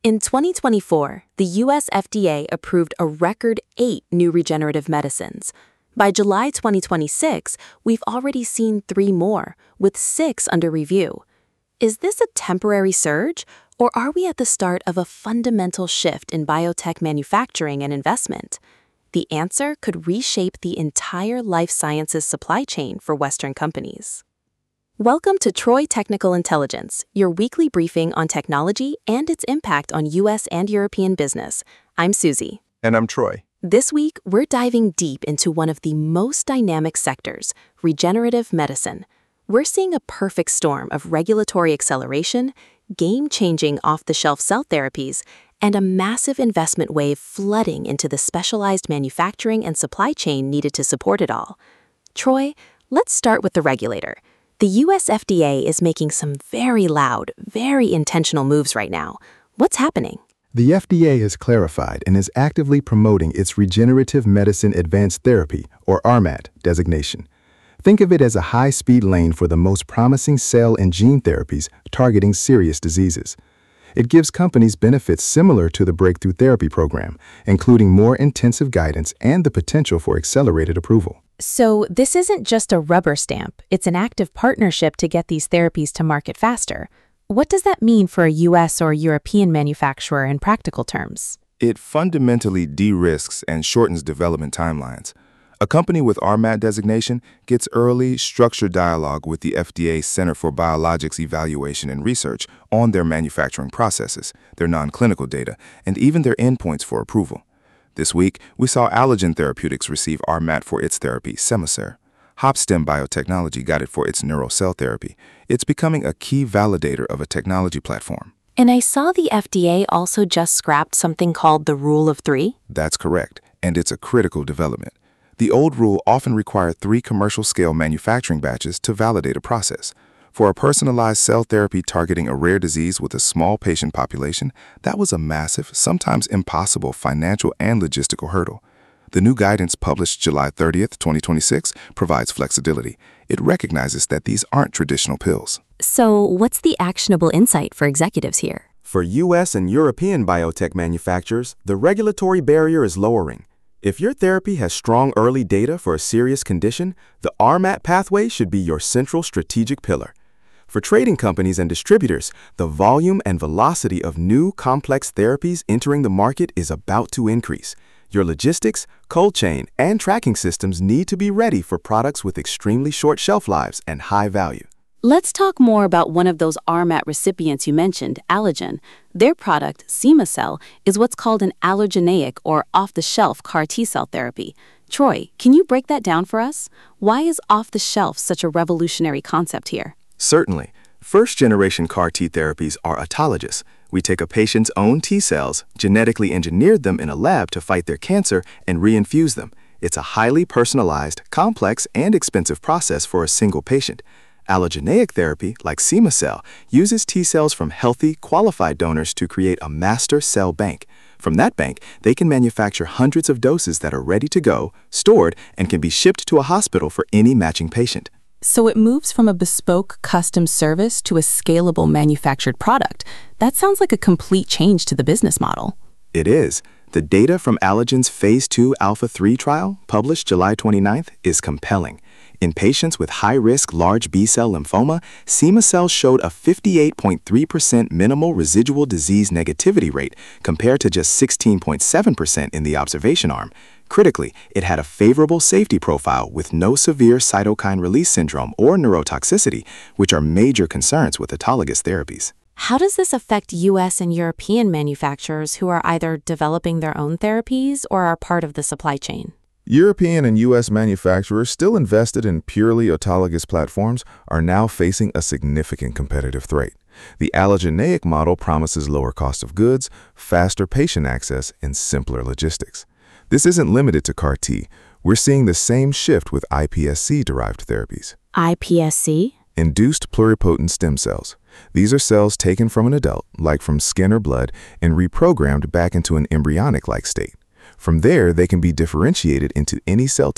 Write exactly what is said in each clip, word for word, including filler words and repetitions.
In twenty twenty-four, the U S F D A approved a record eight new regenerative medicines. By July twenty twenty-six, we've already seen three more, with six under review. Is this a temporary surge, or are we at the start of a fundamental shift in biotech manufacturing and investment? The answer could reshape the entire life sciences supply chain for Western companies. Welcome to Troy Technical Intelligence, your weekly briefing on technology and its impact on U S and European business. I'm Susie. And I'm Troy. This week, we're diving deep into one of the most dynamic sectors, regenerative medicine. We're seeing a perfect storm of regulatory acceleration, game-changing off-the-shelf cell therapies, and a massive investment wave flooding into the specialized manufacturing and supply chain needed to support it all. Troy, let's start with the regulator. The U S F D A is making some very loud, very intentional moves right now. What's happening? The F D A has clarified and is actively promoting its Regenerative Medicine Advanced Therapy, or R M A T, designation. Think of it as a high-speed lane for the most promising cell and gene therapies targeting serious diseases. It gives companies benefits similar to the Breakthrough Therapy Program, including more intensive guidance and the potential for accelerated approval. So this isn't just a rubber stamp, it's an active partnership to get these therapies to market faster. What does that mean for a U S or European manufacturer in practical terms? It fundamentally de-risks and shortens development timelines. A company with R M A T designation gets early, structured dialogue with the F D A Center for Biologics Evaluation and Research on their manufacturing processes, their non-clinical data, and even their endpoints for approval. This week, we saw Allergan Therapeutics receive R M A T for its therapy, Semacel. Hopstem Biotechnology got it for its neurocell therapy. It's becoming a key validator of a technology platform. And I saw the F D A also just scrapped something called the Rule of Three? That's correct, and it's a critical development. The old rule often required three commercial-scale manufacturing batches to validate a process. For a personalized cell therapy targeting a rare disease with a small patient population, that was a massive, sometimes impossible financial and logistical hurdle. The new guidance published July thirtieth, twenty twenty-six provides flexibility. It recognizes that these aren't traditional pills. So what's the actionable insight for executives here? For U S and European biotech manufacturers, the regulatory barrier is lowering. If your therapy has strong early data for a serious condition, the R M A T pathway should be your central strategic pillar. For trading companies and distributors, the volume and velocity of new complex therapies entering the market is about to increase. Your logistics, cold chain, and tracking systems need to be ready for products with extremely short shelf lives and high value. Let's talk more about one of those R M A T recipients you mentioned, Allergan. Their product, Semacel, is what's called an allogeneic or off-the-shelf C A R T-cell therapy. Troy, can you break that down for us? Why is off-the-shelf such a revolutionary concept here? Certainly. First-generation C A R T therapies are autologous. We take a patient's own T-cells, genetically engineered them in a lab to fight their cancer, and reinfuse them. It's a highly personalized, complex, and expensive process for a single patient. Allogeneic therapy, like Semacel, uses T-cells from healthy, qualified donors to create a master cell bank. From that bank, they can manufacture hundreds of doses that are ready to go, stored, and can be shipped to a hospital for any matching patient. So it moves from a bespoke custom service to a scalable manufactured product. That sounds like a complete change to the business model. It is. The data from Allergan's phase two alpha three trial, published July twenty-ninth, is compelling. In patients with high-risk large B-cell lymphoma, Semacel showed a fifty-eight point three percent minimal residual disease negativity rate compared to just sixteen point seven percent in the observation arm. Critically, it had a favorable safety profile with no severe cytokine release syndrome or neurotoxicity, which are major concerns with autologous therapies. How does this affect U S and European manufacturers who are either developing their own therapies or are part of the supply chain? European and U S manufacturers still invested in purely autologous platforms are now facing a significant competitive threat. The allogeneic model promises lower cost of goods, faster patient access, and simpler logistics. This isn't limited to C A R T. We're seeing the same shift with I P S C-derived therapies. I P S C? Induced pluripotent stem cells. These are cells taken from an adult, like from skin or blood, and reprogrammed back into an embryonic-like state. From there, they can be differentiated into any cell type.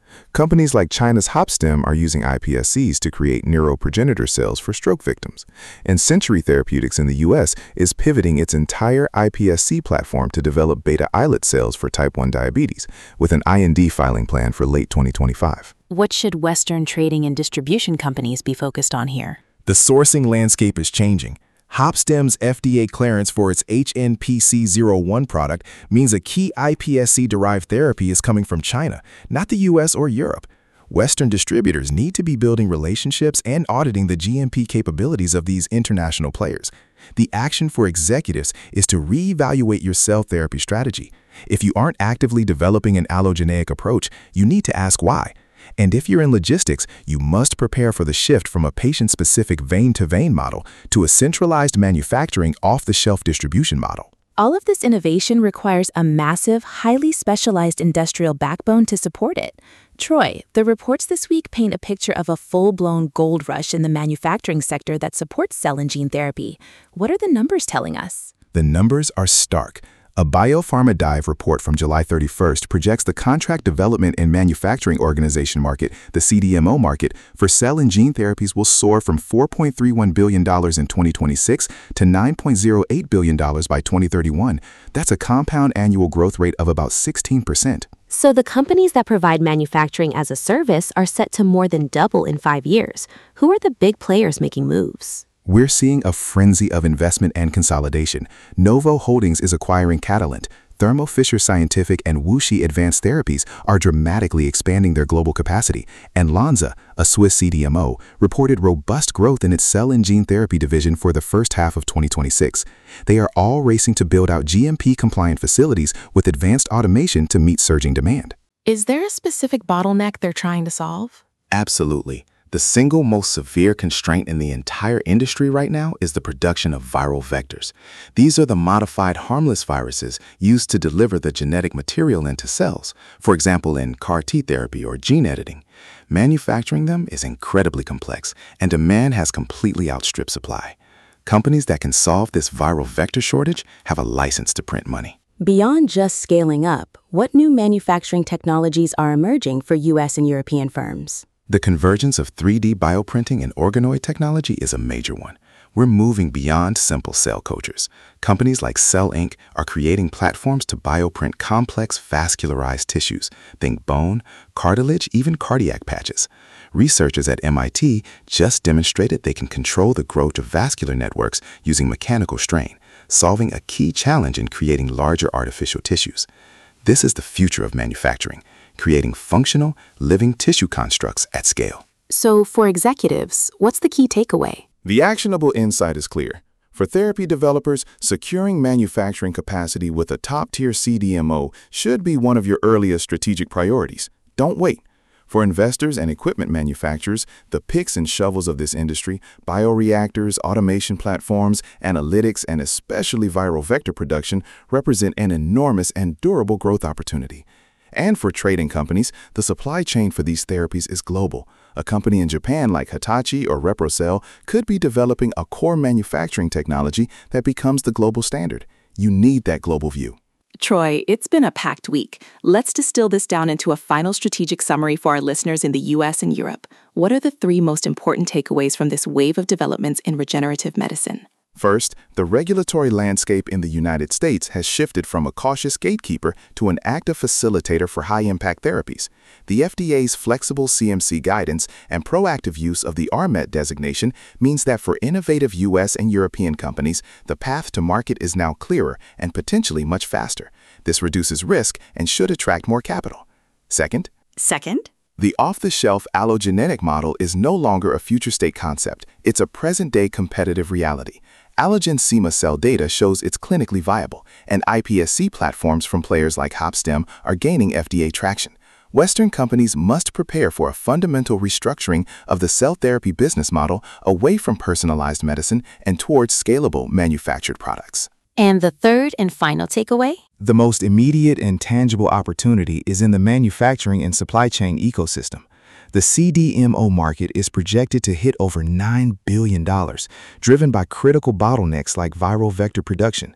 Companies like China's Hopstem are using iPSCs to create neuroprogenitor cells for stroke victims. And Century Therapeutics in the U S is pivoting its entire iPSC platform to develop beta islet cells for type one diabetes, with an I N D filing plan for late twenty twenty-five. What should Western trading and distribution companies be focused on here? The sourcing landscape is changing. Hopstem's F D A clearance for its H N P C zero one product means a key iPSC-derived therapy is coming from China, not the U S or Europe. Western distributors need to be building relationships and auditing the G M P capabilities of these international players. The action for executives is to reevaluate your cell therapy strategy. If you aren't actively developing an allogeneic approach, you need to ask why. And if you're in logistics, you must prepare for the shift from a patient-specific vein-to-vein model to a centralized manufacturing off-the-shelf distribution model. All of this innovation requires a massive, highly specialized industrial backbone to support it. Troy, the reports this week paint a picture of a full-blown gold rush in the manufacturing sector that supports cell and gene therapy. What are the numbers telling us? The numbers are stark. A Biopharma Dive report from July thirty-first projects the Contract Development and Manufacturing Organization market, the C D M O market, for cell and gene therapies will soar from four point three one billion dollars in twenty twenty-six to nine point zero eight billion dollars by twenty thirty-one. That's a compound annual growth rate of about sixteen percent. So the companies that provide manufacturing as a service are set to more than double in five years. Who are the big players making moves? We're seeing a frenzy of investment and consolidation. Novo Holdings is acquiring Catalent. Thermo Fisher Scientific and WuXi Advanced Therapies are dramatically expanding their global capacity. And Lonza, a Swiss C D M O, reported robust growth in its cell and gene therapy division for the first half of twenty twenty-six. They are all racing to build out G M P-compliant facilities with advanced automation to meet surging demand. Is there a specific bottleneck they're trying to solve? Absolutely. The single most severe constraint in the entire industry right now is the production of viral vectors. These are the modified harmless viruses used to deliver the genetic material into cells, for example in C A R T therapy or gene editing. Manufacturing them is incredibly complex, and demand has completely outstripped supply. Companies that can solve this viral vector shortage have a license to print money. Beyond just scaling up, what new manufacturing technologies are emerging for U S and European firms? The convergence of three D bioprinting and organoid technology is a major one. We're moving beyond simple cell cultures. Companies like Cell Incorporated are creating platforms to bioprint complex vascularized tissues, think bone, cartilage, even cardiac patches. Researchers at M I T just demonstrated they can control the growth of vascular networks using mechanical strain, solving a key challenge in creating larger artificial tissues. This is the future of manufacturing, creating functional, living tissue constructs at scale. So for executives, what's the key takeaway? The actionable insight is clear. For therapy developers, securing manufacturing capacity with a top-tier C D M O should be one of your earliest strategic priorities. Don't wait. For investors and equipment manufacturers, the picks and shovels of this industry, bioreactors, automation platforms, analytics, and especially viral vector production represent an enormous and durable growth opportunity. And for trading companies, the supply chain for these therapies is global. A company in Japan like Hitachi or Reprocell could be developing a core manufacturing technology that becomes the global standard. You need that global view. Troy, it's been a packed week. Let's distill this down into a final strategic summary for our listeners in the U S and Europe. What are the three most important takeaways from this wave of developments in regenerative medicine? First, the regulatory landscape in the United States has shifted from a cautious gatekeeper to an active facilitator for high-impact therapies. The F D A's flexible C M C guidance and proactive use of the R M A T designation means that for innovative U S and European companies, the path to market is now clearer and potentially much faster. This reduces risk and should attract more capital. Second, Second, the off-the-shelf allogeneic model is no longer a future state concept. It's a present-day competitive reality. Allogen SEMA cell data shows it's clinically viable, and iPSC platforms from players like Hopstem are gaining F D A traction. Western companies must prepare for a fundamental restructuring of the cell therapy business model away from personalized medicine and towards scalable manufactured products. And the third and final takeaway? The most immediate and tangible opportunity is in the manufacturing and supply chain ecosystem. The C D M O market is projected to hit over nine billion dollars, driven by critical bottlenecks like viral vector production.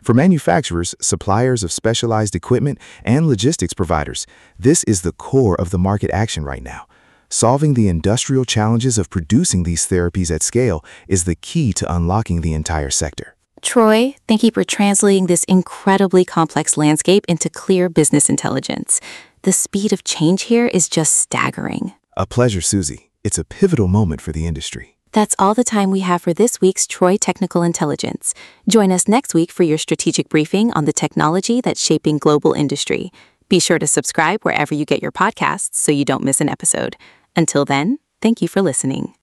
For manufacturers, suppliers of specialized equipment, and logistics providers, this is the core of the market action right now. Solving the industrial challenges of producing these therapies at scale is the key to unlocking the entire sector. Troy, thank you for translating this incredibly complex landscape into clear business intelligence. The speed of change here is just staggering. A pleasure, Susie. It's a pivotal moment for the industry. That's all the time we have for this week's Troy Technical Intelligence. Join us next week for your strategic briefing on the technology that's shaping global industry. Be sure to subscribe wherever you get your podcasts so you don't miss an episode. Until then, thank you for listening.